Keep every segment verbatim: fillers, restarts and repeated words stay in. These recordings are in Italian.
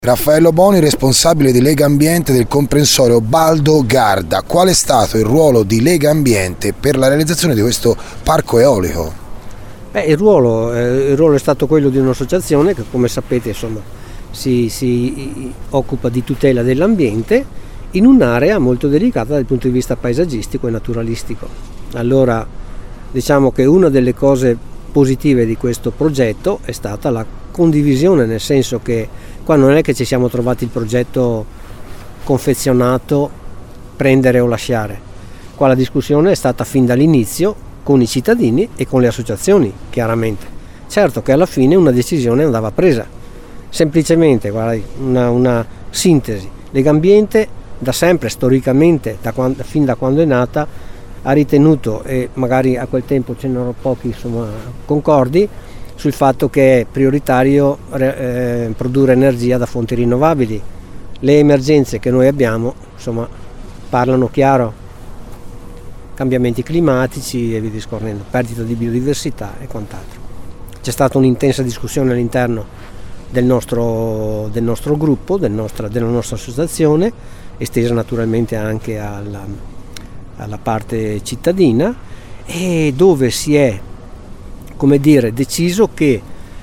Raffaello Boni, responsabile di Lega Ambiente del comprensorio Baldo Garda. Qual è stato il ruolo di Lega Ambiente per la realizzazione di questo parco eolico? Beh, il, ruolo, eh, il ruolo è stato quello di un'associazione che, come sapete, insomma, si, si occupa di tutela dell'ambiente in un'area molto delicata dal punto di vista paesaggistico e naturalistico. Allora, diciamo che una delle cose positive di questo progetto è stata la condivisione, nel senso che qua non è che ci siamo trovati il progetto confezionato, prendere o lasciare. Qua la discussione è stata fin dall'inizio con i cittadini e con le associazioni, chiaramente. Certo che alla fine una decisione andava presa, semplicemente guarda, una, una sintesi. Lega Ambiente da sempre, storicamente, da quando, fin da quando è nata, ha ritenuto, e magari a quel tempo ce n'erano pochi insomma, concordi, sul fatto che è prioritario eh, produrre energia da fonti rinnovabili. Le emergenze che noi abbiamo insomma, parlano chiaro: cambiamenti climatici e via discorrendo, perdita di biodiversità e quant'altro. C'è stata un'intensa discussione all'interno del nostro, del nostro gruppo, del nostra, della nostra associazione, estesa naturalmente anche alla, alla parte cittadina, e dove si è come dire, deciso che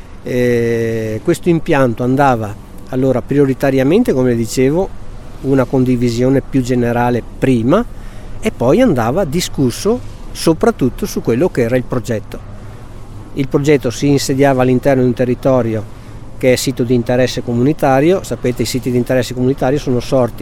eh, questo impianto andava allora prioritariamente, come dicevo, una condivisione più generale prima, e poi andava discusso soprattutto su quello che era il progetto. Il progetto si insediava all'interno di un territorio che è sito di interesse comunitario. Sapete, i siti di interesse comunitario sono sorti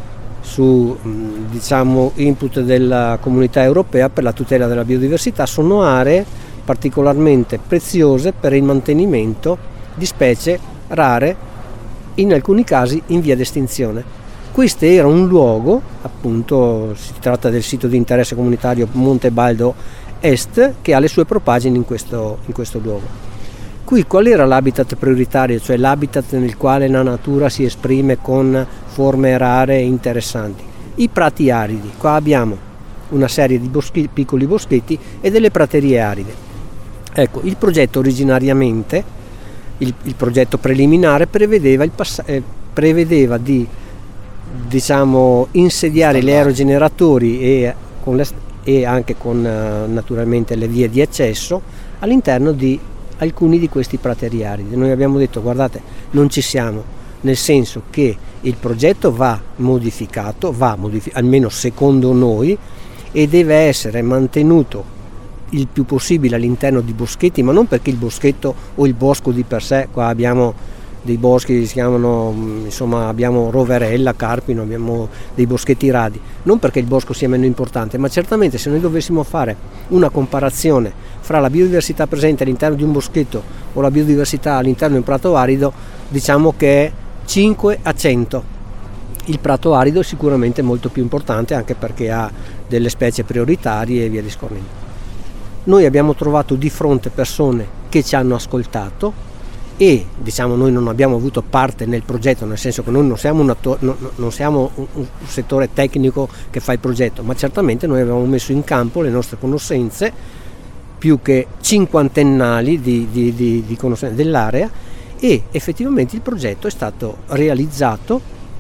su diciamo input della Comunità Europea per la tutela della biodiversità, sono aree particolarmente preziose per il mantenimento di specie rare, in alcuni casi in via d'estinzione. Questo era un luogo, appunto si tratta del sito di interesse comunitario Monte Baldo Est, che ha le sue propagine in questo, in questo luogo. Qui qual era l'habitat prioritario, cioè l'habitat nel quale la natura si esprime con forme rare e interessanti? I prati aridi. Qua abbiamo una serie di boschi, piccoli boschetti e delle praterie aride. Ecco, il progetto originariamente, il, il progetto preliminare prevedeva, il pass- eh, prevedeva di diciamo insediare gli aerogeneratori e, con le, e anche con uh, naturalmente le vie di accesso all'interno di alcuni di questi praterie aridi. Noi abbiamo detto: guardate, non ci siamo, nel senso che il progetto va modificato, va modific- almeno secondo noi, e deve essere mantenuto il più possibile all'interno di boschetti, ma non perché il boschetto o il bosco di per sé, qua abbiamo dei boschi che si chiamano, insomma abbiamo roverella, carpino, abbiamo dei boschetti radi, non perché il bosco sia meno importante, ma certamente se noi dovessimo fare una comparazione fra la biodiversità presente all'interno di un boschetto o la biodiversità all'interno di un prato arido, diciamo che è cinque a cento. Il prato arido è sicuramente molto più importante, anche perché ha delle specie prioritarie e via discorrendo. Noi abbiamo trovato di fronte persone che ci hanno ascoltato e diciamo noi non abbiamo avuto parte nel progetto, nel senso che noi non siamo un, atto- no, non siamo un, un settore tecnico che fa il progetto, ma certamente noi abbiamo messo in campo le nostre conoscenze più che cinquantennali di, di, di, di conoscenze dell'area, e effettivamente il progetto è stato realizzato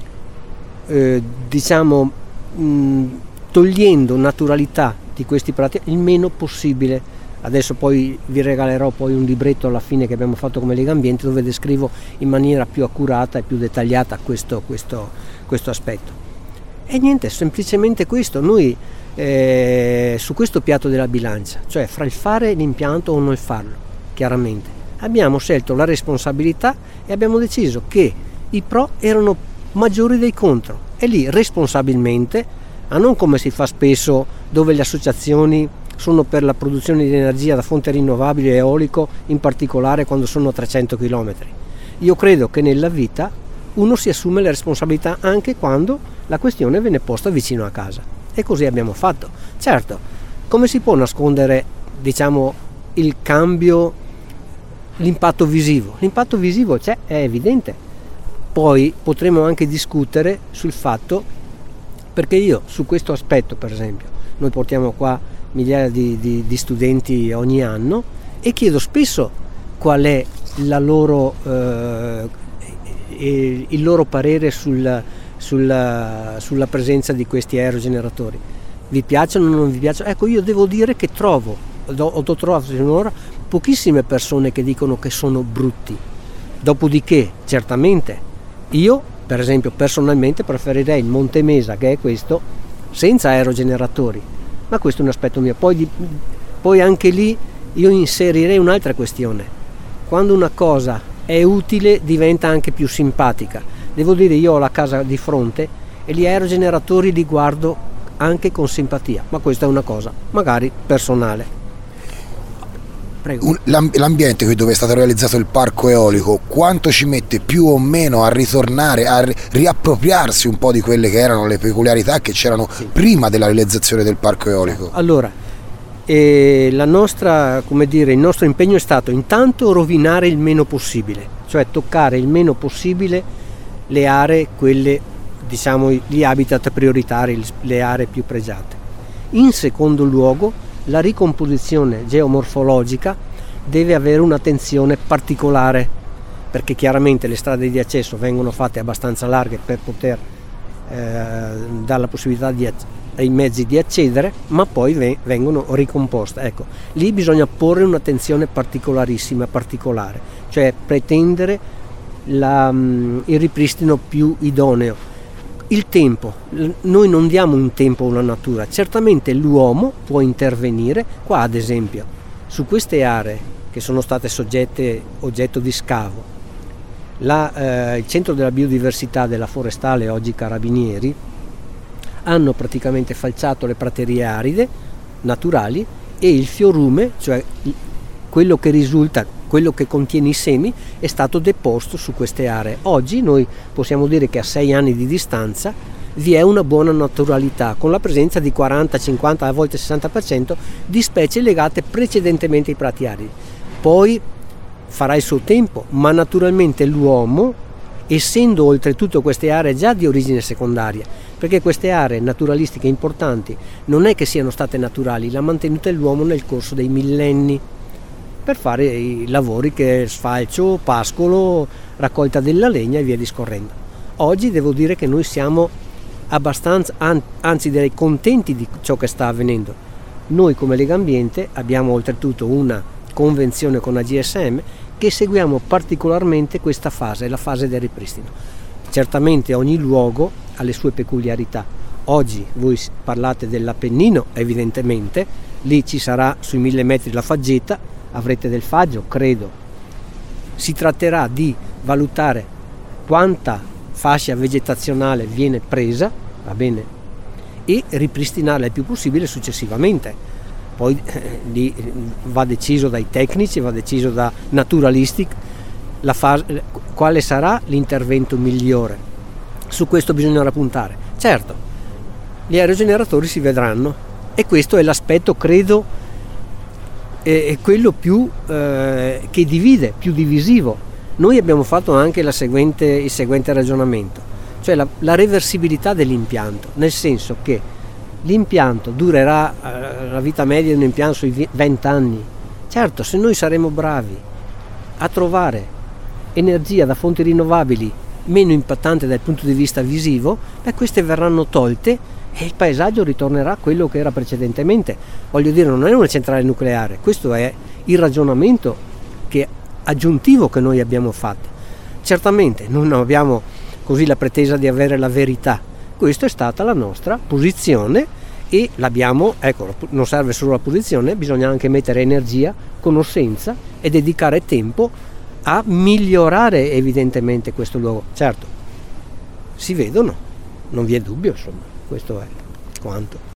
eh, diciamo mh, togliendo naturalità di questi prati il meno possibile. Adesso poi vi regalerò poi un libretto alla fine che abbiamo fatto come Lega Ambiente, dove descrivo in maniera più accurata e più dettagliata questo, questo, questo aspetto. E niente, semplicemente questo. Noi eh, su questo piatto della bilancia, cioè fra il fare l'impianto o non il farlo, chiaramente abbiamo scelto la responsabilità e abbiamo deciso che i pro erano maggiori dei contro, e lì responsabilmente, ma non come si fa spesso, dove le associazioni sono per la produzione di energia da fonte rinnovabile e eolico, in particolare quando sono a trecento chilometri. Io credo che nella vita uno si assume le responsabilità anche quando la questione viene posta vicino a casa, e così abbiamo fatto. Certo, come si può nascondere diciamo il cambio, l'impatto visivo? L'impatto visivo c'è, è evidente. Poi potremo anche discutere sul fatto, perché io su questo aspetto, per esempio, noi portiamo qua migliaia di, di, di studenti ogni anno e chiedo spesso qual è la loro, eh, eh, il loro parere sul, sulla, sulla presenza di questi aerogeneratori. Vi piacciono o non vi piacciono? Ecco, io devo dire che trovo, ho trovato finora pochissime persone che dicono che sono brutti. Dopodiché, certamente, io per esempio personalmente preferirei il Monte Mesa, che è questo, senza aerogeneratori, ma questo è un aspetto mio. Poi, di, poi anche lì io inserirei un'altra questione: quando una cosa è utile diventa anche più simpatica. Devo dire, io ho la casa di fronte e gli aerogeneratori li guardo anche con simpatia, ma questa è una cosa magari personale. Prego. L'ambiente qui dove è stato realizzato il parco eolico, quanto ci mette più o meno a ritornare, a riappropriarsi un po' di quelle che erano le peculiarità che c'erano sì. prima della realizzazione del parco eolico? Allora, eh, la nostra, come dire, il nostro impegno è stato intanto rovinare il meno possibile, cioè toccare il meno possibile le aree, quelle, diciamo, gli habitat prioritari, le aree più pregiate. In secondo luogo, la ricomposizione geomorfologica deve avere un'attenzione particolare, perché chiaramente le strade di accesso vengono fatte abbastanza larghe per poter eh, dare la possibilità di, ai mezzi di accedere, ma poi ve, vengono ricomposte. Ecco, lì bisogna porre un'attenzione particolarissima, particolare, cioè pretendere la, il ripristino più idoneo. Il tempo, noi non diamo un tempo alla natura, certamente l'uomo può intervenire. Qua ad esempio, su queste aree che sono state soggette oggetto di scavo, la, eh, il centro della biodiversità della Forestale, oggi Carabinieri, hanno praticamente falciato le praterie aride naturali e il fiorume, cioè quello che risulta, quello che contiene i semi, è stato deposto su queste aree. Oggi noi possiamo dire che a sei anni di distanza vi è una buona naturalità, con la presenza di quaranta, cinquanta, a volte sessanta per cento di specie legate precedentemente ai prati aridi. Poi farà il suo tempo, ma naturalmente l'uomo, essendo oltretutto queste aree già di origine secondaria, perché queste aree naturalistiche importanti non è che siano state naturali, l'ha mantenuta l'uomo nel corso dei millenni, per fare i lavori che sfalcio, pascolo, raccolta della legna e via discorrendo. Oggi devo dire che noi siamo abbastanza, anzi direi contenti di ciò che sta avvenendo. Noi come Lega Ambiente abbiamo oltretutto una convenzione con A G S M che seguiamo particolarmente questa fase, la fase del ripristino. Certamente ogni luogo ha le sue peculiarità. Oggi voi parlate dell'Appennino, evidentemente, lì ci sarà sui mille metri la faggeta, avrete del faggio, credo. Si tratterà di valutare quanta fascia vegetazionale viene presa, va bene, e ripristinarla il più possibile successivamente. Poi eh, lì va deciso dai tecnici, va deciso da naturalisti la fase, quale sarà l'intervento migliore. Su questo bisognerà puntare. Certo, gli aerogeneratori si vedranno e questo è l'aspetto, credo, è quello più eh, che divide, più divisivo. Noi abbiamo fatto anche la seguente, il seguente ragionamento, cioè la, la reversibilità dell'impianto, nel senso che l'impianto durerà, eh, la vita media di un impianto sui venti anni. Certo, se noi saremo bravi a trovare energia da fonti rinnovabili meno impattante dal punto di vista visivo, beh, queste verranno tolte e il paesaggio ritornerà a quello che era precedentemente. Voglio dire, non è una centrale nucleare, questo è il ragionamento che, aggiuntivo che noi abbiamo fatto. Certamente noi non abbiamo così la pretesa di avere la verità, questa è stata la nostra posizione e l'abbiamo, ecco, non serve solo la posizione, bisogna anche mettere energia, conoscenza e dedicare tempo a migliorare evidentemente questo luogo. Certo, si vedono, non vi è dubbio, insomma. Questo è quanto.